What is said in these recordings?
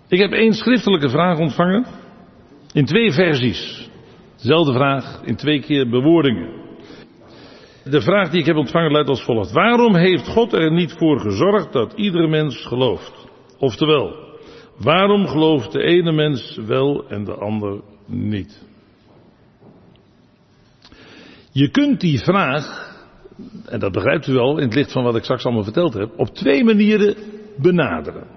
Ik heb 1 schriftelijke vraag ontvangen. In 2 versies. Dezelfde vraag in 2 keer bewoordingen. De vraag die ik heb ontvangen luidt als volgt. Waarom heeft God er niet voor gezorgd dat iedere mens gelooft? Oftewel, waarom gelooft de ene mens wel en de ander niet? Je kunt die vraag, en dat begrijpt u wel in het licht van wat ik straks allemaal verteld heb, op 2 manieren benaderen.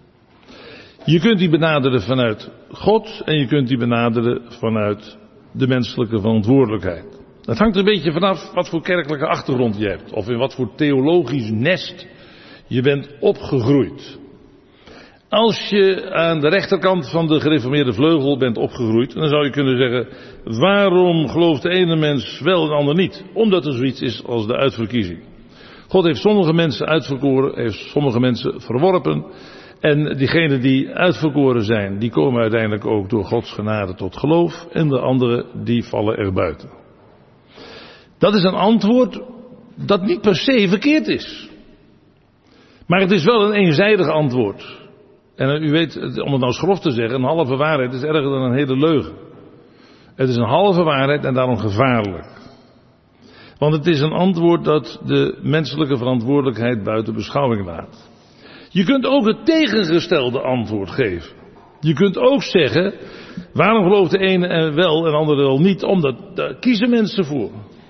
Je kunt die benaderen vanuit God en je kunt die benaderen vanuit de menselijke verantwoordelijkheid. Dat hangt er een beetje vanaf wat voor kerkelijke achtergrond je hebt. Of in wat voor theologisch nest je bent opgegroeid. Als je aan de rechterkant van de gereformeerde vleugel bent opgegroeid, dan zou je kunnen zeggen, waarom gelooft de ene mens wel en de ander niet? Omdat er zoiets is als de uitverkiezing. God heeft sommige mensen uitverkoren, heeft sommige mensen verworpen. En diegenen die uitverkoren zijn, die komen uiteindelijk ook door Gods genade tot geloof. En de anderen, die vallen er buiten. Dat is een antwoord dat niet per se verkeerd is. Maar het is wel een eenzijdig antwoord. En u weet, om het nou schrof te zeggen, een halve waarheid is erger dan een hele leugen. Het is een halve waarheid en daarom gevaarlijk. Want het is een antwoord dat de menselijke verantwoordelijkheid buiten beschouwing laat. Je kunt ook het tegengestelde antwoord geven. Je kunt ook zeggen, waarom gelooft de ene wel en de andere wel niet? Omdat daar kiezen mensen voor.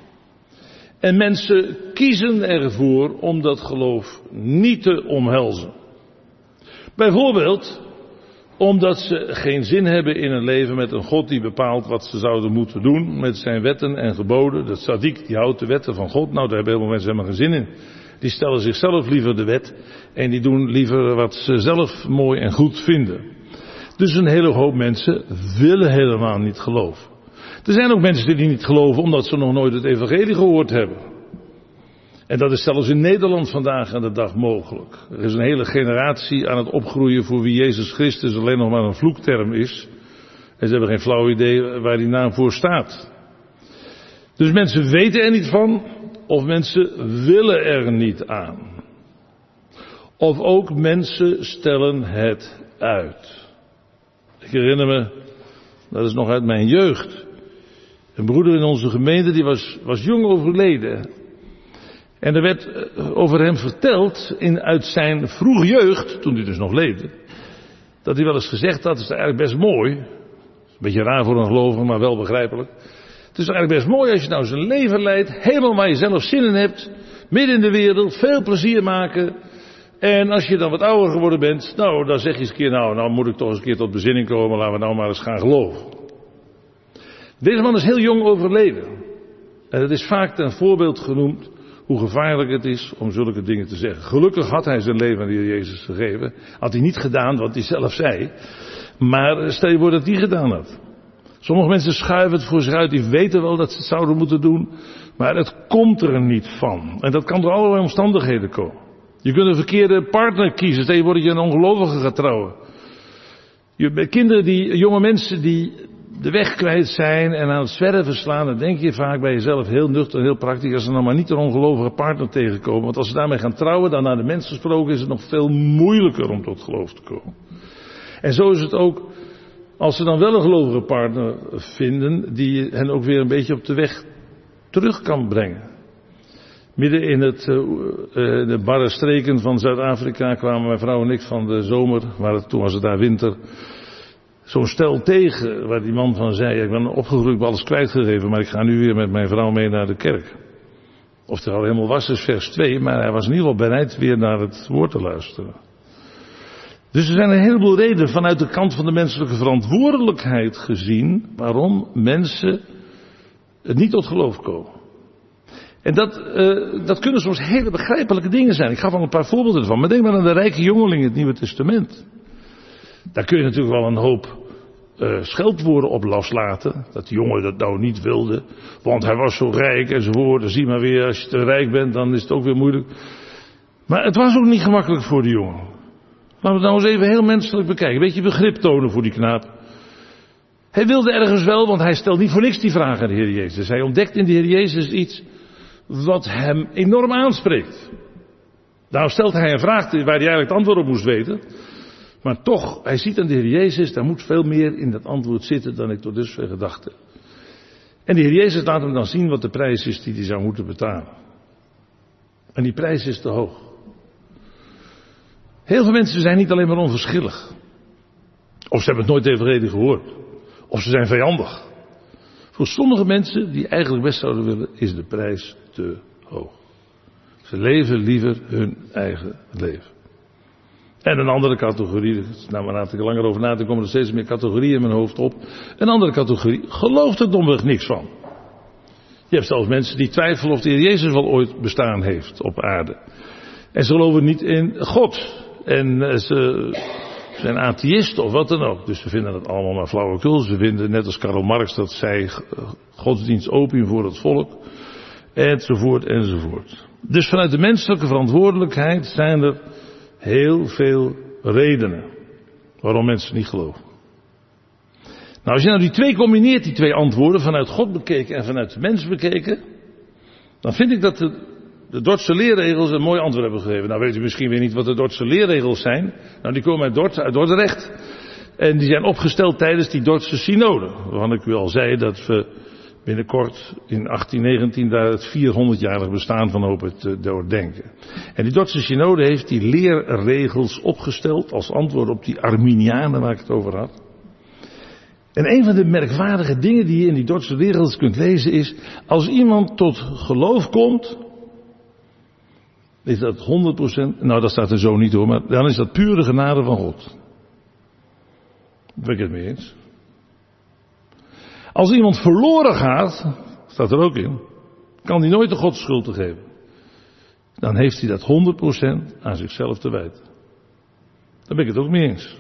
En mensen kiezen ervoor om dat geloof niet te omhelzen. Bijvoorbeeld omdat ze geen zin hebben in een leven met een God die bepaalt wat ze zouden moeten doen met zijn wetten en geboden. De tzaddik die houdt de wetten van God. Nou, daar hebben heel veel mensen helemaal geen zin in. Die stellen zichzelf liever de wet en die doen liever wat ze zelf mooi en goed vinden. Dus een hele hoop mensen willen helemaal niet geloven. Er zijn ook mensen die niet geloven omdat ze nog nooit het evangelie gehoord hebben. En dat is zelfs in Nederland vandaag aan de dag mogelijk. Er is een hele generatie aan het opgroeien voor wie Jezus Christus alleen nog maar een vloekterm is. En ze hebben geen flauw idee waar die naam voor staat. Dus mensen weten er niet van, of mensen willen er niet aan. Of ook mensen stellen het uit. Ik herinner me, dat is nog uit mijn jeugd. Een broeder in onze gemeente die was jong overleden. En er werd over hem verteld uit zijn vroege jeugd, toen hij dus nog leefde, dat hij wel eens gezegd had, het is eigenlijk best mooi. Een beetje raar voor een gelovige, maar wel begrijpelijk. Het is eigenlijk best mooi als je nou zijn leven leidt, helemaal waar je zelf zin in hebt, midden in de wereld, veel plezier maken. En als je dan wat ouder geworden bent, nou dan zeg je eens een keer, nou moet ik toch eens een keer tot bezinning komen, laten we nou maar eens gaan geloven. Deze man is heel jong overleden. En het is vaak ten voorbeeld genoemd hoe gevaarlijk het is om zulke dingen te zeggen. Gelukkig had hij zijn leven aan de Heer Jezus gegeven. Had hij niet gedaan wat hij zelf zei. Maar stel je voor dat hij gedaan had. Sommige mensen schuiven het voor zich uit. Die weten wel dat ze het zouden moeten doen. Maar het komt er niet van. En dat kan door allerlei omstandigheden komen. Je kunt een verkeerde partner kiezen. Stel je voor dat je een ongelovige gaat trouwen. Jonge mensen die de weg kwijt zijn en aan het zwerven slaan, dan denk je vaak bij jezelf heel nuchter, heel praktisch, als ze nou maar niet een ongelovige partner tegenkomen. Want als ze daarmee gaan trouwen, dan naar de mens gesproken, is het nog veel moeilijker om tot geloof te komen. En zo is het ook, als ze dan wel een gelovige partner vinden, die hen ook weer een beetje op de weg terug kan brengen. Midden in de barre streken van Zuid-Afrika kwamen mijn vrouw en ik van de zomer, toen was het daar winter, zo'n stel tegen, waar die man van zei, ik ben opgegroeid, ik heb alles kwijtgegeven, maar ik ga nu weer met mijn vrouw mee naar de kerk. Of er al helemaal was, is vers 2, maar hij was in ieder geval bereid weer naar het woord te luisteren. Dus er zijn een heleboel redenen vanuit de kant van de menselijke verantwoordelijkheid gezien, waarom mensen niet tot geloof komen. En dat kunnen soms hele begrijpelijke dingen zijn. Ik gaf al een paar voorbeelden van, maar denk maar aan de rijke jongeling in het Nieuwe Testament. Daar kun je natuurlijk wel een hoop scheldwoorden op loslaten. Dat die jongen dat nou niet wilde. Want hij was zo rijk enzovoort. Dan zie maar weer, als je te rijk bent, dan is het ook weer moeilijk. Maar het was ook niet gemakkelijk voor die jongen. Laten we het nou eens even heel menselijk bekijken. Een beetje begrip tonen voor die knaap. Hij wilde ergens wel, want hij stelt niet voor niks die vraag aan de Heer Jezus. Hij ontdekt in de Heer Jezus iets wat hem enorm aanspreekt. Nou stelt hij een vraag waar hij eigenlijk het antwoord op moest weten. Maar toch, hij ziet aan de Heer Jezus, daar moet veel meer in dat antwoord zitten dan ik tot dusver gedacht heb. En de Heer Jezus laat hem dan zien wat de prijs is die hij zou moeten betalen. En die prijs is te hoog. Heel veel mensen zijn niet alleen maar onverschillig. Of ze hebben het nooit evenredig gehoord. Of ze zijn vijandig. Voor sommige mensen die eigenlijk best zouden willen, is de prijs te hoog. Ze leven liever hun eigen leven. En een andere categorie, nou maar laat ik er langer over na, dan komen er steeds meer categorieën in mijn hoofd op. Een andere categorie gelooft er domweg niks van. Je hebt zelfs mensen die twijfelen of de Heer Jezus wel ooit bestaan heeft op aarde. En ze geloven niet in God. En ze zijn atheïsten of wat dan ook. Dus ze vinden het allemaal maar flauwekul. Ze vinden, net als Karl Marx, dat zij godsdienst opium voor het volk. Enzovoort, enzovoort. Dus vanuit de menselijke verantwoordelijkheid zijn er heel veel redenen waarom mensen niet geloven. Nou, als je nou die twee combineert, die twee antwoorden, vanuit God bekeken en vanuit de mens bekeken, dan vind ik dat de Dordtse leerregels een mooi antwoord hebben gegeven. Nou weet u misschien weer niet wat de Dordtse leerregels zijn. Nou, die komen uit Dordrecht. En die zijn opgesteld tijdens die Dordtse synode. Waarvan ik u al zei dat we binnenkort in 1819 daar het 400-jarig bestaan van hopen te doordenken. En die Dordtse synode heeft die leerregels opgesteld als antwoord op die Arminianen waar ik het over had. En een van de merkwaardige dingen die je in die Dordtse leerregels kunt lezen is, als iemand tot geloof komt, is dat 100%, nou dat staat er zo niet hoor, maar dan is dat pure genade van God. Daar ben ik het mee eens. Als iemand verloren gaat, staat er ook in, kan hij nooit de God schuld te geven. Dan heeft hij dat 100% aan zichzelf te wijten. Daar ben ik het ook mee eens.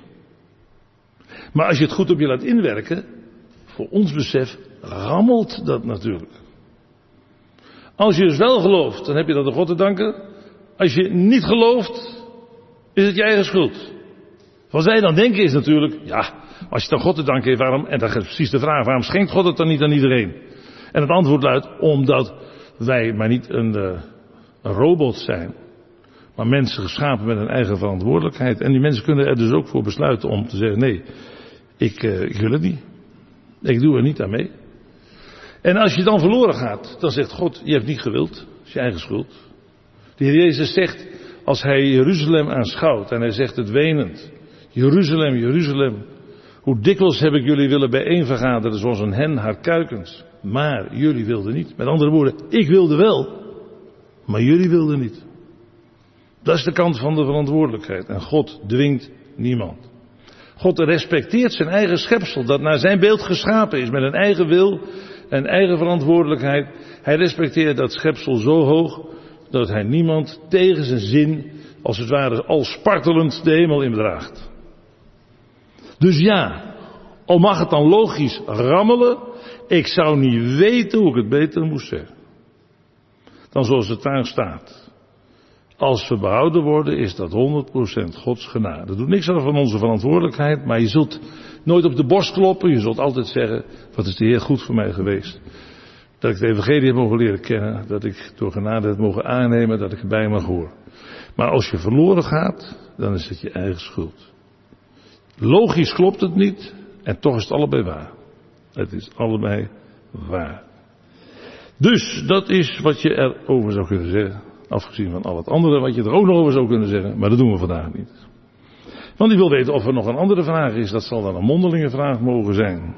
Maar als je het goed op je laat inwerken, voor ons besef, rammelt dat natuurlijk. Als je dus wel gelooft, dan heb je dat aan God te danken. Als je niet gelooft, is het je eigen schuld. Wat wij dan denken is natuurlijk, ja, als je het aan God te danken heeft, waarom, en dat is precies de vraag, waarom schenkt God het dan niet aan iedereen? En het antwoord luidt, omdat wij maar niet een robot zijn, maar mensen geschapen met een eigen verantwoordelijkheid. En die mensen kunnen er dus ook voor besluiten om te zeggen, nee, ik wil het niet. Ik doe er niet aan mee. En als je dan verloren gaat, dan zegt God, je hebt niet gewild, dat is je eigen schuld. De Heer Jezus zegt, als hij Jeruzalem aanschouwt en hij zegt het wenend, Jeruzalem, Jeruzalem, hoe dikwijls heb ik jullie willen bijeenvergaderen zoals een hen haar kuikens, maar jullie wilden niet. Met andere woorden, ik wilde wel, maar jullie wilden niet. Dat is de kant van de verantwoordelijkheid en God dwingt niemand. God respecteert zijn eigen schepsel dat naar zijn beeld geschapen is met een eigen wil en eigen verantwoordelijkheid. Hij respecteert dat schepsel zo hoog dat hij niemand tegen zijn zin, als het ware al spartelend, de hemel indraagt. Dus ja, al mag het dan logisch rammelen, ik zou niet weten hoe ik het beter moest zeggen. Dan zoals het daar staat. Als we behouden worden, is dat 100% Gods genade. Dat doet niks aan van onze verantwoordelijkheid, maar je zult nooit op de borst kloppen. Je zult altijd zeggen, wat is de Heer goed voor mij geweest. Dat ik de evangelie heb mogen leren kennen, dat ik door genade heb mogen aannemen, dat ik erbij mag horen. Maar als je verloren gaat, dan is het je eigen schuld. Logisch klopt het niet, en toch is het allebei waar. Het is allebei waar. Dus, dat is wat je erover zou kunnen zeggen. Afgezien van al het andere wat je er ook nog over zou kunnen zeggen. Maar dat doen we vandaag niet. Want ik wil weten of er nog een andere vraag is. Dat zal dan een mondelinge vraag mogen zijn.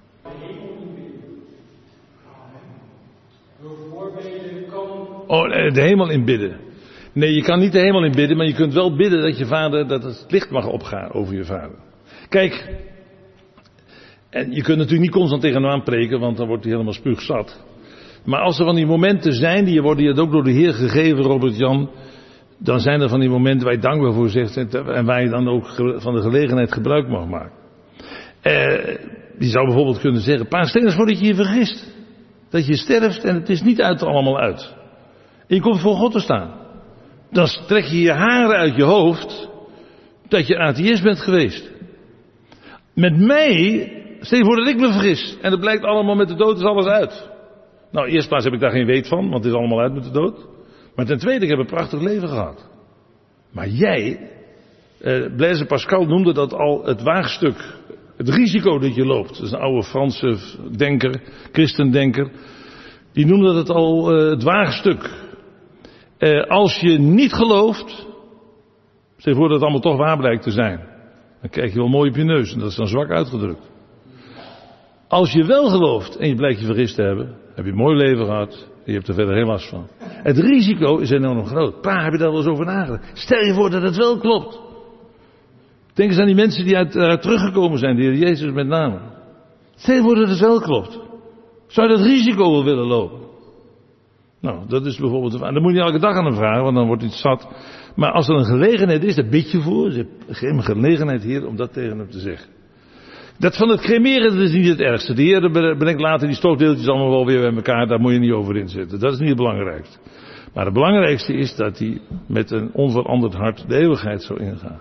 Oh, de hemel inbidden. Nee, je kan niet de hemel inbidden. Maar je kunt wel bidden dat je vader, dat het licht mag opgaan over je vader. Kijk. En je kunt natuurlijk niet constant tegen hem aanpreken. Want dan wordt hij helemaal spuugzat. Maar als er van die momenten zijn, die worden je ook door de Heer gegeven, Robert-Jan, dan zijn er van die momenten waar je dankbaar voor zegt en waar je dan ook van de gelegenheid gebruik mag maken. Die zou bijvoorbeeld kunnen zeggen, paar stel eens voor dat je je vergist. Dat je sterft en het is niet allemaal uit. En je komt voor God te staan. Dan trek je je haren uit je hoofd dat je atheïst bent geweest. Met mij, stel je voor dat ik me vergis en het blijkt allemaal met de dood is alles uit. Nou, eerst plaats heb ik daar geen weet van, want het is allemaal uit met de dood. Maar ten tweede, ik heb een prachtig leven gehad. Maar jij Blaise Pascal noemde dat al het waagstuk. Het risico dat je loopt. Dat is een oude Franse denker, christendenker. Die noemde dat al het waagstuk. Als je niet gelooft, stel je voor dat het allemaal toch waar blijkt te zijn. Dan krijg je wel mooi op je neus en dat is dan zwak uitgedrukt. Als je wel gelooft en je blijkt je vergist te hebben, heb je een mooi leven gehad en je hebt er verder heel last van. Het risico is enorm groot. Pa, heb je daar wel eens over nagedacht? Stel je voor dat het wel klopt. Denk eens aan die mensen die uit teruggekomen zijn, de Heer Jezus met name. Stel je voor dat het wel klopt. Zou je dat risico wel willen lopen? Nou, dat is bijvoorbeeld de vraag. Dan moet je elke dag aan hem vragen, want dan wordt hij zat. Maar als er een gelegenheid is, daar bid je voor. Geef me gelegenheid, Heer, om dat tegen hem te zeggen. Dat van het cremeren, dat is niet het ergste. De Heer brengt later die stoofdeeltjes allemaal wel weer bij elkaar. Daar moet je niet over inzetten. Dat is niet het belangrijkste. Maar het belangrijkste is dat hij met een onveranderd hart de eeuwigheid zou ingaan.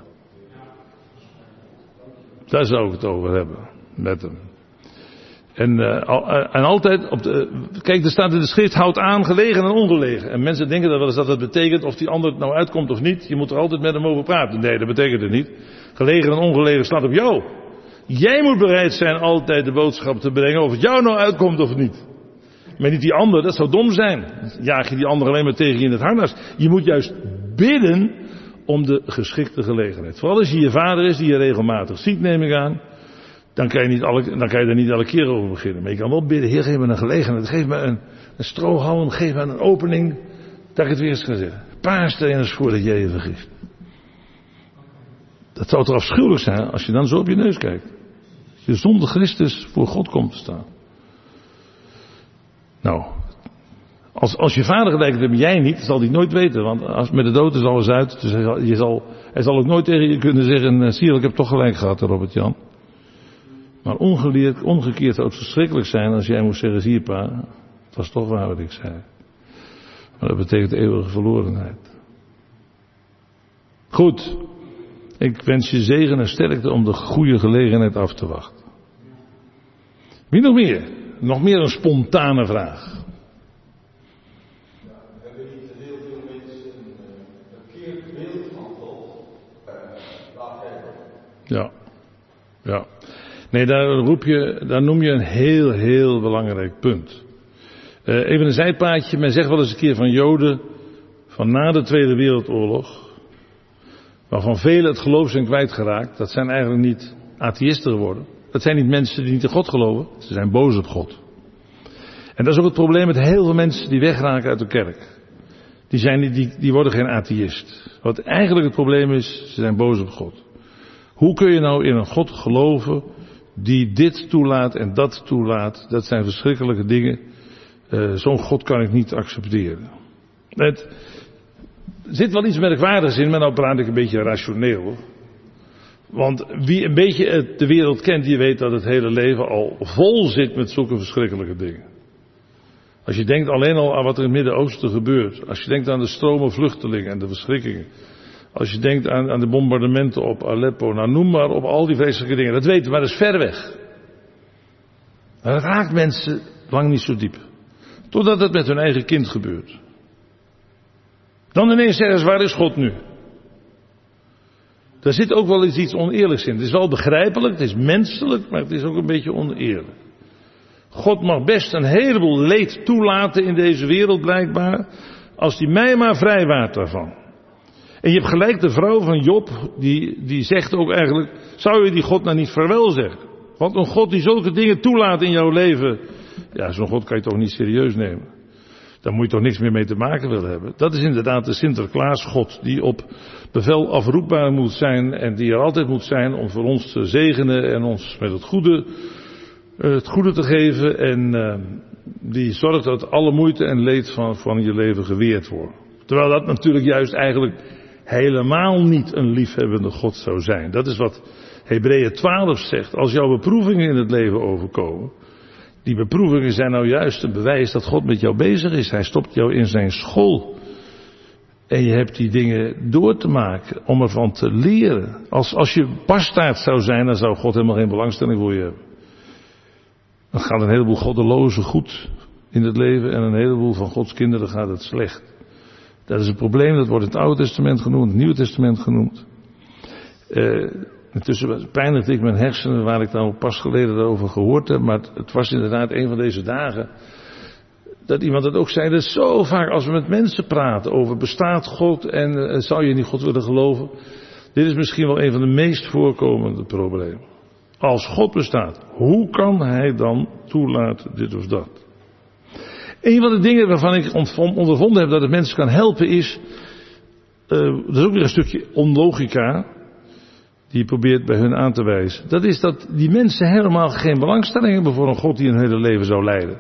Daar zou ik het over hebben. Met hem. En altijd kijk, er staat in de schrift, houd aan, gelegen en ongelegen. En mensen denken dat wel eens dat het betekent of die ander het nou uitkomt of niet. Je moet er altijd met hem over praten. Nee, dat betekent het niet. Gelegen en ongelegen staat op jou. Jij moet bereid zijn altijd de boodschap te brengen of het jou nou uitkomt of niet. Maar niet die ander, dat zou dom zijn. Jaag je die ander alleen maar tegen je in het harnas. Je moet juist bidden om de geschikte gelegenheid. Vooral als je je vader is die je regelmatig ziet, neem ik aan. Dan kan je er niet elke keer over beginnen. Maar je kan wel bidden, Heer, geef me een gelegenheid. Geef me een strohalm, geef me een opening. Dat ik het weer eens ga zeggen. Pa, stel je eens voor dat jij je vergist. Dat zou toch afschuwelijk zijn als je dan zo op je neus kijkt. Als je zonder Christus voor God komt te staan. Nou, als je vader gelijk hebt, jij niet, zal hij het nooit weten. Want als met de dood is alles uit. Dus hij zal ook nooit tegen je kunnen zeggen, zie je, ik heb toch gelijk gehad, Robert-Jan. Maar omgekeerd zou het verschrikkelijk zijn als jij moest zeggen, zie je pa, het was toch waar wat ik zei. Maar dat betekent eeuwige verlorenheid. Goed, ik wens je zegen en sterkte om de goede gelegenheid af te wachten. Wie nog meer? Nog meer een spontane vraag. Hebben niet heel veel mensen een verkeerd beeld van God? Ja. Nee, daar noem je een heel, heel belangrijk punt. Even een zijpaadje. Men zegt wel eens een keer van Joden, van na de Tweede Wereldoorlog, waarvan velen het geloof zijn kwijtgeraakt. Dat zijn eigenlijk niet atheïsten geworden. Dat zijn niet mensen die niet in God geloven. Ze zijn boos op God. En dat is ook het probleem met heel veel mensen die wegraken uit de kerk. Die worden geen atheïst. Wat eigenlijk het probleem is, ze zijn boos op God. Hoe kun je nou in een God geloven die dit toelaat en dat toelaat? Dat zijn verschrikkelijke dingen. Zo'n God kan ik niet accepteren. Er zit wel iets merkwaardigs in, maar nou praat ik een beetje rationeel. Want wie een beetje de wereld kent, die weet dat het hele leven al vol zit met zulke verschrikkelijke dingen. Als je denkt alleen al aan wat er in het Midden-Oosten gebeurt. Als je denkt aan de stromen vluchtelingen en de verschrikkingen. Als je denkt aan de bombardementen op Aleppo. Nou, noem maar op al die vreselijke dingen. Dat weten we, maar dat is ver weg. Maar dat raakt mensen lang niet zo diep. Totdat het met hun eigen kind gebeurt. Dan ineens zeggen ze, waar is God nu? Daar zit ook wel iets oneerlijks in. Het is wel begrijpelijk, het is menselijk, maar het is ook een beetje oneerlijk. God mag best een heleboel leed toelaten in deze wereld blijkbaar, als hij mij maar vrijwaart daarvan. En je hebt gelijk de vrouw van Job, die zegt ook eigenlijk, zou je die God nou niet vaarwel zeggen? Want een God die zulke dingen toelaat in jouw leven, ja, zo'n God kan je toch niet serieus nemen. Daar moet je toch niks meer mee te maken willen hebben. Dat is inderdaad de Sinterklaas-God die op bevel afroepbaar moet zijn en die er altijd moet zijn om voor ons te zegenen en ons met het goede te geven en die zorgt dat alle moeite en leed van je leven geweerd wordt. Terwijl dat natuurlijk juist eigenlijk helemaal niet een liefhebbende God zou zijn. Dat is wat Hebreeën 12 zegt. Als jouw beproevingen in het leven overkomen, die beproevingen zijn nou juist een bewijs dat God met jou bezig is. Hij stopt jou in zijn school. En je hebt die dingen door te maken om ervan te leren. Als je bastaard zou zijn, dan zou God helemaal geen belangstelling voor je hebben. Dan gaat een heleboel goddelozen goed in het leven en een heleboel van Gods kinderen gaat het slecht. Dat is een probleem, dat wordt in het Oude Testament genoemd, het Nieuwe Testament genoemd. Intussen pijnigde ik mijn hersenen waar ik nou pas geleden over gehoord heb. Maar het was inderdaad een van deze dagen dat iemand het ook zei. Dat zo vaak als we met mensen praten over bestaat God en zou je niet God willen geloven. Dit is misschien wel een van de meest voorkomende problemen. Als God bestaat, hoe kan hij dan toelaten dit of dat? Een van de dingen waarvan ik ondervonden heb dat het mensen kan helpen is, dat is ook weer een stukje onlogica, die je probeert bij hun aan te wijzen. Dat is dat die mensen helemaal geen belangstelling hebben voor een God die hun hele leven zou leiden.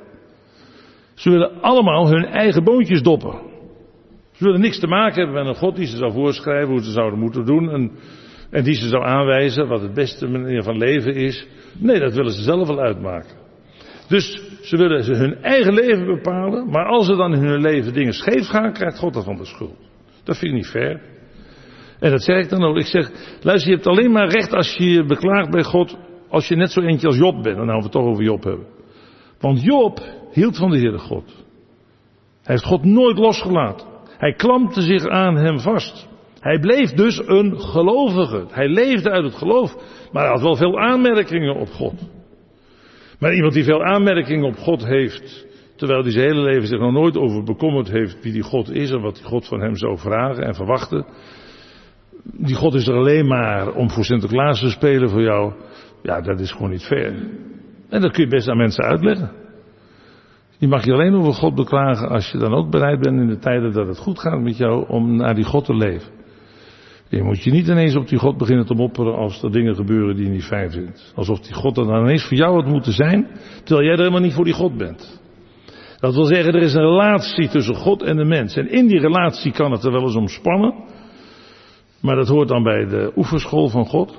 Ze willen allemaal hun eigen boontjes doppen. Ze willen niks te maken hebben met een God die ze zou voorschrijven hoe ze zouden moeten doen en die ze zou aanwijzen wat het beste manier van leven is. Nee, dat willen ze zelf wel uitmaken. Dus ze willen hun eigen leven bepalen, maar als er dan in hun leven dingen scheef gaan, krijgt God daarvan de schuld. Dat vind ik niet fair. En dat zeg ik dan ook. Ik zeg, luister, je hebt alleen maar recht als je je beklaagt bij God, als je net zo eentje als Job bent. Dan gaan we het toch over Job hebben. Want Job hield van de Heere God. Hij heeft God nooit losgelaten. Hij klampte zich aan hem vast. Hij bleef dus een gelovige. Hij leefde uit het geloof. Maar hij had wel veel aanmerkingen op God. Maar iemand die veel aanmerkingen op God heeft, terwijl hij zijn hele leven zich nog nooit over bekommerd heeft wie die God is en wat die God van hem zou vragen en verwachten. Die God is er alleen maar om voor Sinterklaas te spelen voor jou. Ja, dat is gewoon niet fair. En dat kun je best aan mensen uitleggen. Je mag je alleen over God beklagen als je dan ook bereid bent in de tijden dat het goed gaat met jou om naar die God te leven. Je moet je niet ineens op die God beginnen te mopperen als er dingen gebeuren die je niet fijn vindt. Alsof die God er dan ineens voor jou had moeten zijn, terwijl jij er helemaal niet voor die God bent. Dat wil zeggen, er is een relatie tussen God en de mens. En in die relatie kan het er wel eens om spannen. Maar dat hoort dan bij de oefenschool van God.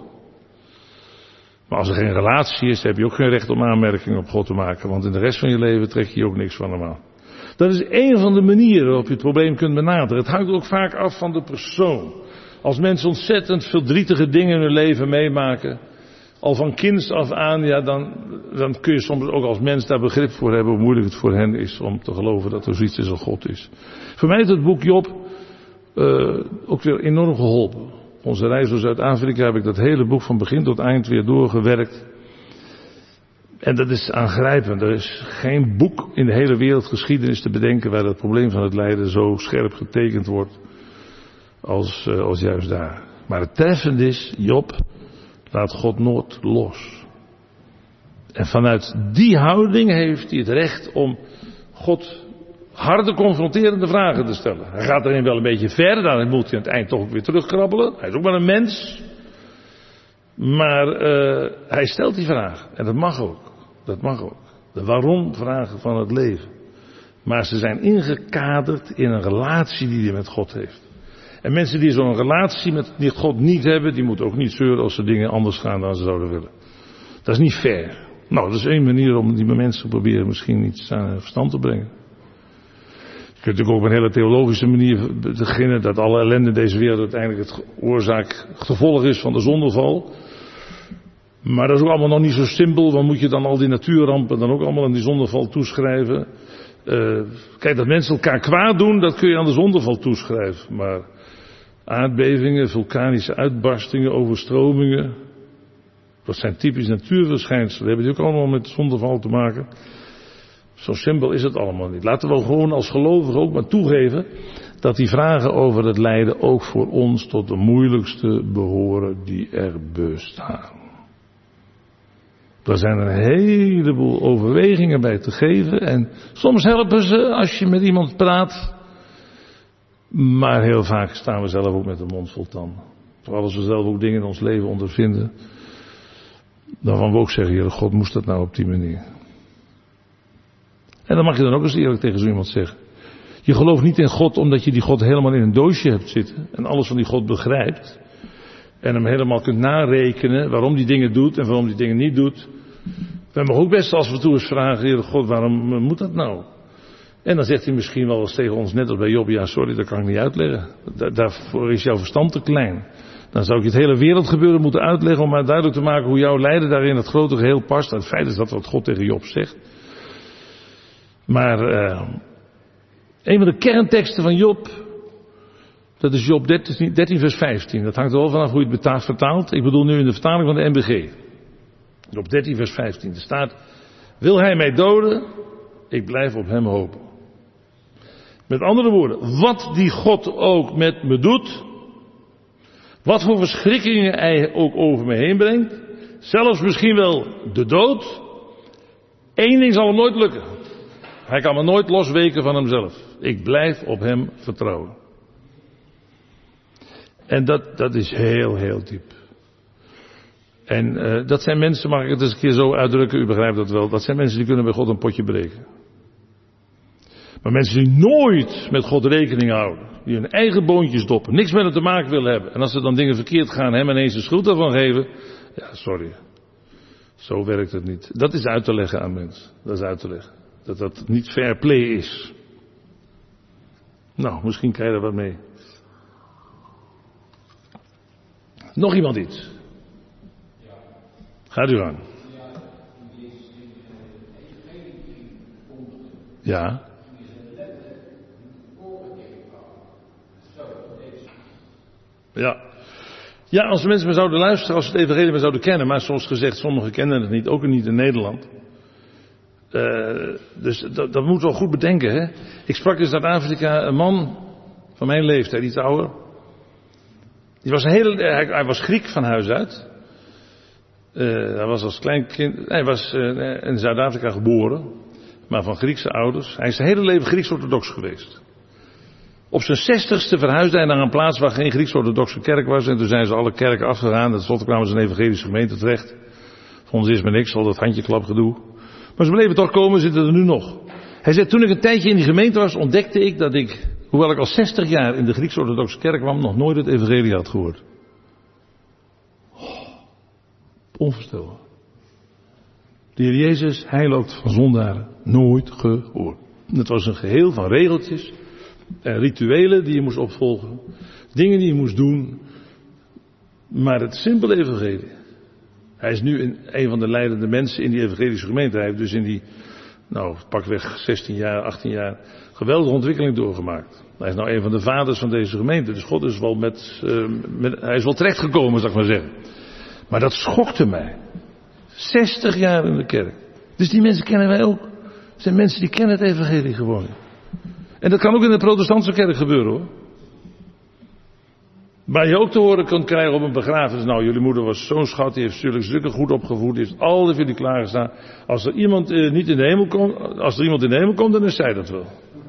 Maar als er geen relatie is, heb je ook geen recht om aanmerkingen op God te maken. Want in de rest van je leven trek je ook niks van hem aan. Dat is een van de manieren waarop je het probleem kunt benaderen. Het hangt ook vaak af van de persoon. Als mensen ontzettend verdrietige dingen in hun leven meemaken, al van kinds af aan, ja, dan kun je soms ook als mens daar begrip voor hebben hoe moeilijk het voor hen is om te geloven dat er zoiets is als God is. Voor mij heeft het boek Job ook weer enorm geholpen. Onze reis door Zuid-Afrika heb ik dat hele boek van begin tot eind weer doorgewerkt. En dat is aangrijpend. Er is geen boek in de hele wereldgeschiedenis te bedenken waar het probleem van het lijden zo scherp getekend wordt als juist daar. Maar het treffende is, Job laat God nooit los. En vanuit die houding heeft hij het recht om God harde confronterende vragen te stellen. Hij gaat erin wel een beetje ver, dan moet hij aan het eind toch ook weer terugkrabbelen. Hij is ook maar een mens. Maar hij stelt die vragen. En dat mag ook. Dat mag ook. De waarom-vragen van het leven. Maar ze zijn ingekaderd in een relatie die hij met God heeft. En mensen die zo'n relatie met God niet hebben, die moeten ook niet zeuren als ze dingen anders gaan dan ze zouden willen. Dat is niet fair. Nou, dat is één manier om die mensen proberen misschien iets aan verstand te brengen. Je kunt natuurlijk ook op een hele theologische manier beginnen dat alle ellende in deze wereld uiteindelijk het gevolg is van de zondeval. Maar dat is ook allemaal nog niet zo simpel, want moet je dan al die natuurrampen dan ook allemaal aan die zondeval toeschrijven? Kijk, dat mensen elkaar kwaad doen, dat kun je aan de zondeval toeschrijven. Maar aardbevingen, vulkanische uitbarstingen, overstromingen, dat zijn typisch natuurverschijnselen. Hebben die ook allemaal met zondeval te maken? Zo simpel is het allemaal niet. Laten we gewoon als gelovigen ook maar toegeven dat die vragen over het lijden ook voor ons tot de moeilijkste behoren die er bestaan. Daar zijn een heleboel overwegingen bij te geven en soms helpen ze als je met iemand praat. Maar heel vaak staan we zelf ook met de mond vol tanden. Vooral als we zelf ook dingen in ons leven ondervinden. Dan gaan we ook zeggen, Heere God, moest dat nou op die manier? En dan mag je dan ook eens eerlijk tegen zo iemand zeggen. Je gelooft niet in God omdat je die God helemaal in een doosje hebt zitten. En alles van die God begrijpt. En hem helemaal kunt narekenen waarom die dingen doet en waarom die dingen niet doet. We mogen ook best als we toe eens vragen, Heere God, waarom moet dat nou? En dan zegt hij misschien wel eens tegen ons, net als bij Job, ja sorry, dat kan ik niet uitleggen. Daarvoor is jouw verstand te klein. Dan zou ik je het hele wereldgebeuren moeten uitleggen om maar duidelijk te maken hoe jouw lijden daarin het grote geheel past. En het feit is dat wat God tegen Job zegt. Maar een van de kernteksten van Job Dat is Job 13 vers 15. Dat hangt er wel vanaf hoe je het vertaalt. Ik bedoel nu in de vertaling van de NBG. Job 13 vers 15. Er staat: wil hij mij doden? Ik blijf op hem hopen. Met andere woorden, wat die God ook met me doet, wat voor verschrikkingen hij ook over me heen brengt, zelfs misschien wel de dood, één ding zal hem nooit lukken. Hij kan me nooit losweken van hemzelf. Ik blijf op hem vertrouwen. En dat is heel, heel diep. En dat zijn mensen, mag ik het eens een keer zo uitdrukken, u begrijpt dat wel, dat zijn mensen die kunnen bij God een potje breken. Maar mensen die nooit met God rekening houden, die hun eigen boontjes doppen, niks met hem te maken willen hebben, en als er dan dingen verkeerd gaan, hem ineens de schuld daarvan geven, ja, sorry. Zo werkt het niet. Dat is uit te leggen aan mensen. Dat is uit te leggen. Dat dat niet fair play is. Nou, misschien krijg je er wat mee. Nog iemand iets? Gaat u aan. Ja. Ja. Ja, als de mensen maar zouden luisteren, als ze het evangelie maar zouden kennen. Maar zoals gezegd, sommigen kennen het niet, ook niet in Nederland. Dus dat moet wel goed bedenken, hè. Ik sprak in Zuid-Afrika een man van mijn leeftijd, iets ouder. Hij was Griek van huis uit. Hij was als klein kind, hij was in Zuid-Afrika geboren, maar van Griekse ouders. Hij is zijn hele leven Grieks-orthodox geweest. Op zijn 60ste verhuisde hij naar een plaats waar geen Grieks-orthodoxe kerk was. En toen zijn ze alle kerken afgegaan. En tenslotte kwamen ze in een evangelische gemeente terecht. Vonden ze eerst maar niks, al dat handjeklapgedoe. Maar ze bleven toch komen, zitten er nu nog. Hij zei, toen ik een tijdje in die gemeente was, ontdekte ik dat ik, hoewel ik al 60 jaar in de Grieks-orthodoxe kerk kwam, nog nooit het evangelie had gehoord. Onvoorstelbaar. De Heer Jezus heiloopt van zondaren. Nooit gehoord. Het was een geheel van regeltjes en rituelen die je moest opvolgen. Dingen die je moest doen. Maar het simpele evangelie. Hij is nu een van de leidende mensen in die evangelische gemeente. Hij heeft dus in die, pakweg 16 jaar, 18 jaar, geweldige ontwikkeling doorgemaakt. Hij is nou een van de vaders van deze gemeente. Dus God is wel hij is wel terechtgekomen, zal ik maar zeggen. Maar dat schokte mij. 60 jaar in de kerk. Dus die mensen kennen wij ook. Het zijn mensen die kennen het evangelie gewoon. En dat kan ook in de protestantse kerk gebeuren, hoor. Waar je ook te horen kunt krijgen op een begrafenis. Nou, jullie moeder was zo'n schat, die heeft zulke stukken goed opgevoed, die heeft al voor jullie klaargestaan. Als er iemand niet in de hemel komt, als er iemand in de hemel komt, dan is zij dat wel.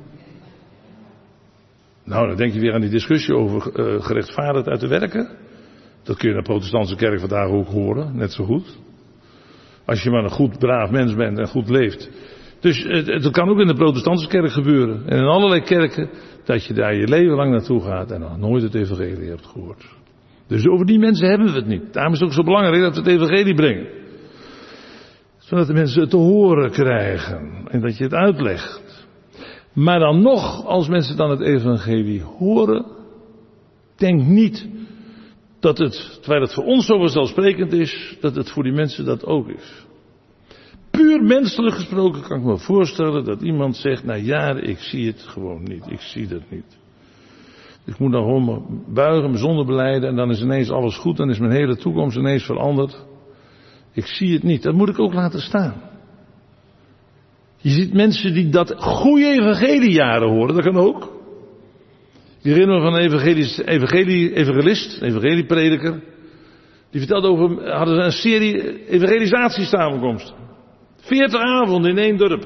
Nou, dan denk je weer aan die discussie over gerechtvaardigd uit de werken. Dat kun je in de protestantse kerk vandaag ook horen, net zo goed. Als je maar een goed, braaf mens bent en goed leeft. Dus dat kan ook in de protestantse kerk gebeuren. En in allerlei kerken, dat je daar je leven lang naartoe gaat en nog nooit het evangelie hebt gehoord. Dus over die mensen hebben we het niet. Daarom is het ook zo belangrijk dat we het evangelie brengen. Zodat de mensen het te horen krijgen en dat je het uitlegt. Maar dan nog, als mensen dan het evangelie horen, denk niet dat het, terwijl het voor ons zo vanzelfsprekend is, dat het voor die mensen dat ook is. Puur menselijk gesproken kan ik me voorstellen dat iemand zegt, nou ja, ik zie het gewoon niet, ik zie dat niet. Ik moet dan gewoon me buigen, me zonde belijden en dan is ineens alles goed, dan is mijn hele toekomst ineens veranderd. Ik zie het niet, dat moet ik ook laten staan. Je ziet mensen die dat goede evangeliejaren horen, dat kan ook. Ik herinner me van een evangelieprediker. Die vertelde hadden een serie evangelisatiesamenkomsten. 40 avonden in één dorp.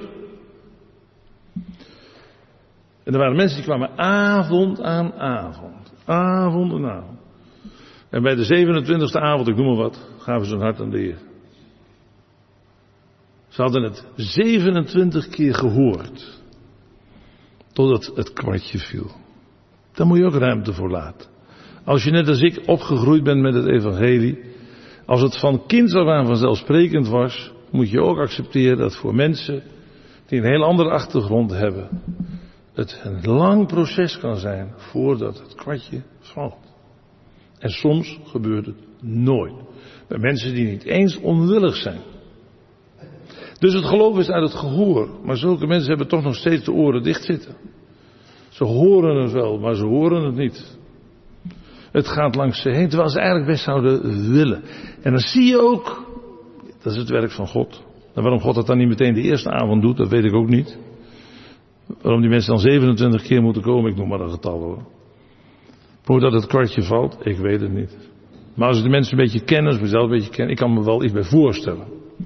En er waren mensen die kwamen avond aan avond. Avond aan avond. En bij de 27e avond, ik noem maar wat, gaven ze hun hart aan de Heer. Ze hadden het 27 keer gehoord. Totdat het kwartje viel. Daar moet je ook ruimte voor laten. Als je net als ik opgegroeid bent met het evangelie. Als het van kind af aan vanzelfsprekend was. Moet je ook accepteren dat voor mensen die een heel andere achtergrond hebben. Het een lang proces kan zijn voordat het kwartje valt. En soms gebeurt het nooit. Bij mensen die niet eens onwillig zijn. Dus het geloof is uit het gehoor. Maar zulke mensen hebben toch nog steeds de oren dicht zitten. Ze horen het wel, maar ze horen het niet. Het gaat langs ze heen, terwijl ze eigenlijk best zouden willen. En dan zie je ook, dat is het werk van God. En waarom God dat dan niet meteen de eerste avond doet, dat weet ik ook niet. Waarom die mensen dan 27 keer moeten komen, ik noem maar een getal hoor. Voordat het kwartje valt, ik weet het niet. Maar als ik de mensen een beetje ken, als ik mezelf een beetje ken, ik kan me wel iets bij voorstellen.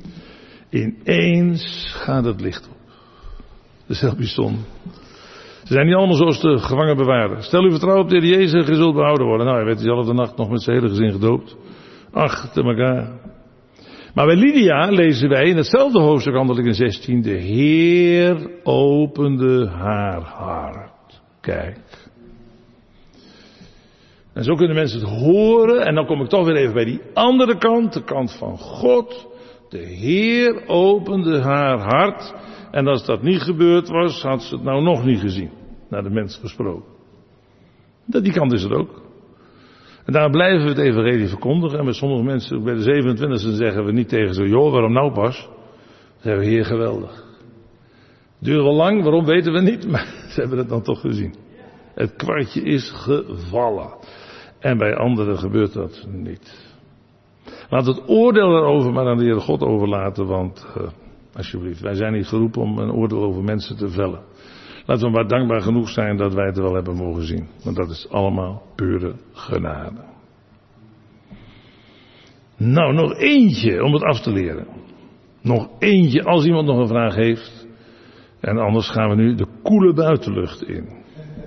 Ineens gaat het licht op. Dat is heel bijzonder. Ze zijn niet allemaal zoals de gevangenbewaarder. Stel u vertrouwen op de Heer Jezus en je zult behouden worden. Nou, hij werd diezelfde nacht nog met zijn hele gezin gedoopt. Achter elkaar. Maar bij Lydia lezen wij in hetzelfde hoofdstuk, Handelingen 16, de Heer opende haar hart. Kijk. En zo kunnen mensen het horen. En dan kom ik toch weer even bij die andere kant, de kant van God. De Heer opende haar hart. En als dat niet gebeurd was, had ze het nou nog niet gezien. Naar de mens gesproken. Die kant is het ook. En daar blijven we het evangelie verkondigen. En bij sommige mensen, bij de 27e zeggen we niet tegen ze, joh, waarom nou pas? Dan zeggen we, Heer, geweldig. Het duurt wel lang, waarom weten we niet, maar ze hebben het dan toch gezien. Het kwartje is gevallen. En bij anderen gebeurt dat niet. Laat het oordeel daarover maar aan de Heer God overlaten, want alsjeblieft, wij zijn niet geroepen om een oordeel over mensen te vellen. Laten we maar dankbaar genoeg zijn dat wij het wel hebben mogen zien. Want dat is allemaal pure genade. Nou, nog eentje om het af te leren. Nog eentje als iemand nog een vraag heeft. En anders gaan we nu de koele buitenlucht in.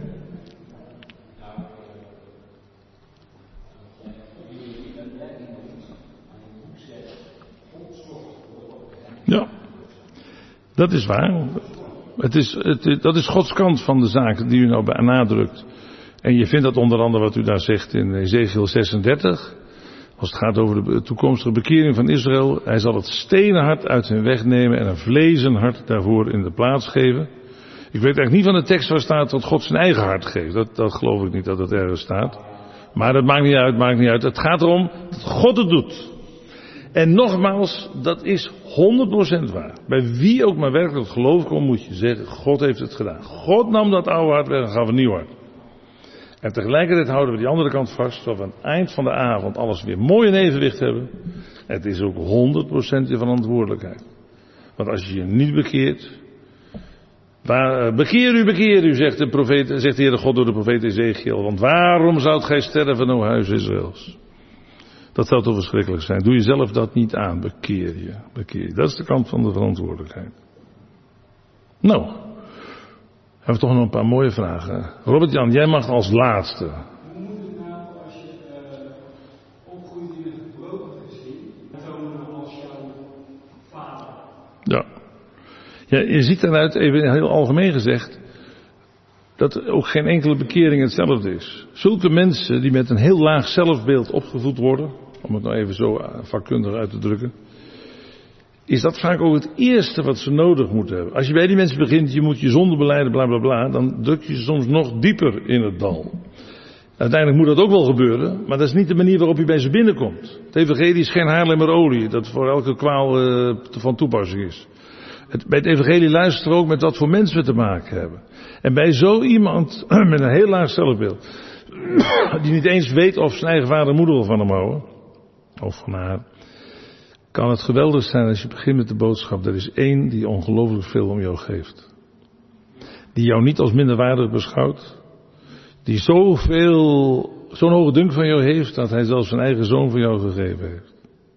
Ja, dat is waar. Dat is Gods kant van de zaak die u nou benadrukt. En je vindt dat onder andere wat u daar zegt in Ezekiel 36. Als het gaat over de toekomstige bekering van Israël. Hij zal het stenen hart uit hun weg nemen en een vlezen hart daarvoor in de plaats geven. Ik weet eigenlijk niet van de tekst waar staat dat God zijn eigen hart geeft. Dat geloof ik niet dat het ergens staat. Maar dat maakt niet uit. Het gaat erom dat God het doet. En nogmaals, dat is 100% waar. Bij wie ook maar werkelijk het geloof komt, moet je zeggen, God heeft het gedaan. God nam dat oude hart weg en gaf een nieuw hart. En tegelijkertijd houden we die andere kant vast, zodat we aan het eind van de avond alles weer mooi in evenwicht hebben. Het is ook 100% je verantwoordelijkheid. Want als je je niet bekeert, bekeer u, zegt de Heere God door de profeet Ezekiel. Want waarom zoudt gij sterven, o huis Israëls? Dat zou toch verschrikkelijk zijn. Doe jezelf dat niet aan. Bekeer je. Dat is de kant van de verantwoordelijkheid. Nou. Hebben we toch nog een paar mooie vragen. Robert-Jan, jij mag als laatste. Hoe moet het nou als je opgroeit in een gebroken gezin? Tonen als jouw vader. Ja. Je ziet daaruit, even heel algemeen gezegd, dat ook geen enkele bekering hetzelfde is. Zulke mensen die met een heel laag zelfbeeld opgevoed worden, om het nou even zo vakkundig uit te drukken, is dat vaak ook het eerste wat ze nodig moeten hebben. Als je bij die mensen begint, je moet je zonde belijden, bla bla bla, dan druk je ze soms nog dieper in het dal. Uiteindelijk moet dat ook wel gebeuren, maar dat is niet de manier waarop je bij ze binnenkomt. Het evangelie is geen Haarlemmerolie, dat voor elke kwaal van toepassing is. Bij het evangelie luisteren we ook met wat voor mensen we te maken hebben. En bij zo iemand met een heel laag zelfbeeld, die niet eens weet of zijn eigen vader en moeder wil van hem houden, of van haar, kan het geweldig zijn als je begint met de boodschap. Er is één die ongelooflijk veel om jou geeft. Die jou niet als minderwaardig beschouwt. Die zo'n hoge dunk van jou heeft, dat hij zelfs zijn eigen zoon voor jou gegeven heeft.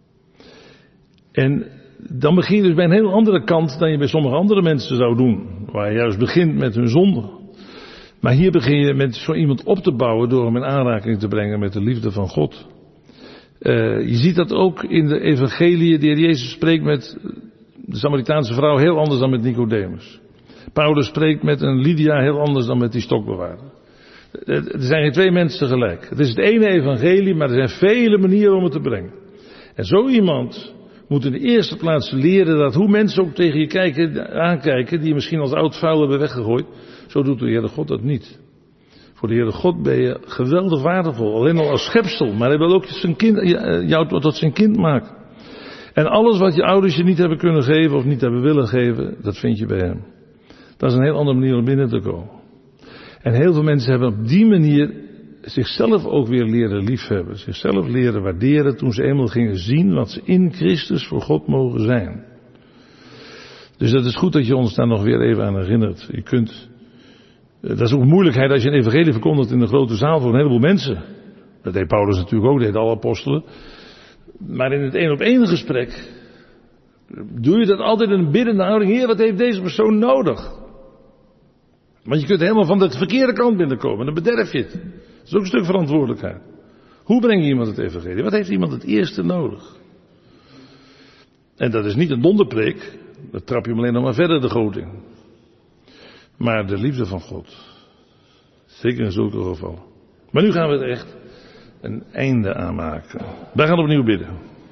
En dan begin je dus bij een heel andere kant dan je bij sommige andere mensen zou doen. Waar je juist begint met hun zonde. Maar hier begin je met zo iemand op te bouwen door hem in aanraking te brengen met de liefde van God. Je ziet dat ook in de evangelie. De Heer Jezus spreekt met de Samaritaanse vrouw heel anders dan met Nicodemus. Paulus spreekt met een Lydia heel anders dan met die stokbewaarder. Er zijn geen twee mensen tegelijk. Het is het ene evangelie, maar er zijn vele manieren om het te brengen. En zo iemand moet in de eerste plaats leren dat hoe mensen ook tegen je aankijken, die je misschien als oud vuil hebben weggegooid, zo doet de Heere God dat niet. Voor de Heere God ben je geweldig waardevol, alleen al als schepsel, maar hij wil ook jou tot zijn kind maken. En alles wat je ouders je niet hebben kunnen geven of niet hebben willen geven, dat vind je bij hem. Dat is een heel andere manier om binnen te komen. En heel veel mensen hebben op die manier zichzelf ook weer leren liefhebben. Zichzelf leren waarderen toen ze eenmaal gingen zien wat ze in Christus voor God mogen zijn. Dus dat is goed dat je ons daar nog weer even aan herinnert. Je kunt, dat is ook een moeilijkheid als je een evangelie verkondigt in een grote zaal voor een heleboel mensen. Dat deed Paulus natuurlijk ook, dat deden alle apostelen. Maar in het 1-op-1 gesprek doe je dat altijd in een biddende houding. Heer, wat heeft deze persoon nodig? Want je kunt helemaal van de verkeerde kant binnenkomen. Dan bederf je het. Dat is ook een stuk verantwoordelijkheid. Hoe breng je iemand het evangelie? Wat heeft iemand het eerste nodig? En dat is niet een donderpreek. Dan trap je hem alleen nog maar verder de goot in. Maar de liefde van God. Zeker in zulke gevallen. Maar nu gaan we er echt een einde aan maken. Wij gaan opnieuw bidden.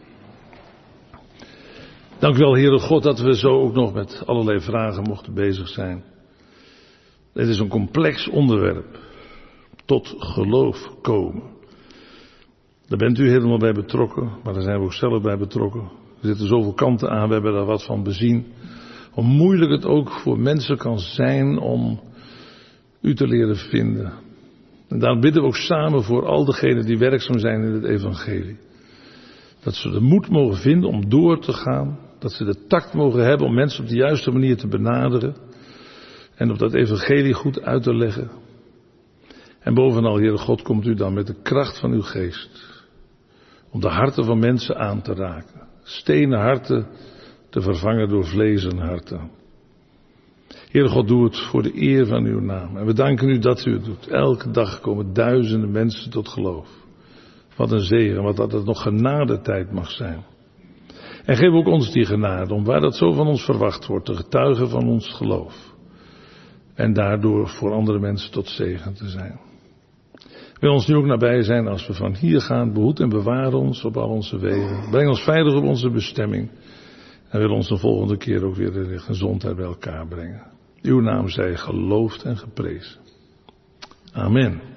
Dank u wel, Heere God, dat we zo ook nog met allerlei vragen mochten bezig zijn. Het is een complex onderwerp. Tot geloof komen. Daar bent u helemaal bij betrokken, maar daar zijn we ook zelf bij betrokken. Er zitten zoveel kanten aan, we hebben daar wat van bezien. Hoe moeilijk het ook voor mensen kan zijn om u te leren vinden. En daarom bidden we ook samen voor al degenen die werkzaam zijn in het evangelie. Dat ze de moed mogen vinden om door te gaan. Dat ze de tact mogen hebben om mensen op de juiste manier te benaderen. En op dat evangelie goed uit te leggen. En bovenal, Heere God, komt u dan met de kracht van uw geest. Om de harten van mensen aan te raken. Stenen harten te vervangen door vlezen harten. Heere God, doe het voor de eer van uw naam. En we danken u dat u het doet. Elke dag komen duizenden mensen tot geloof. Wat een zegen, wat dat het nog genadetijd mag zijn. En geef ook ons die genade om waar dat zo van ons verwacht wordt, te getuigen van ons geloof. En daardoor voor andere mensen tot zegen te zijn. Wil ons nu ook nabij zijn als we van hier gaan, behoed en bewaar ons op al onze wegen. Breng ons veilig op onze bestemming. En wil ons de volgende keer ook weer in gezondheid bij elkaar brengen. Uw naam zij geloofd en geprezen. Amen.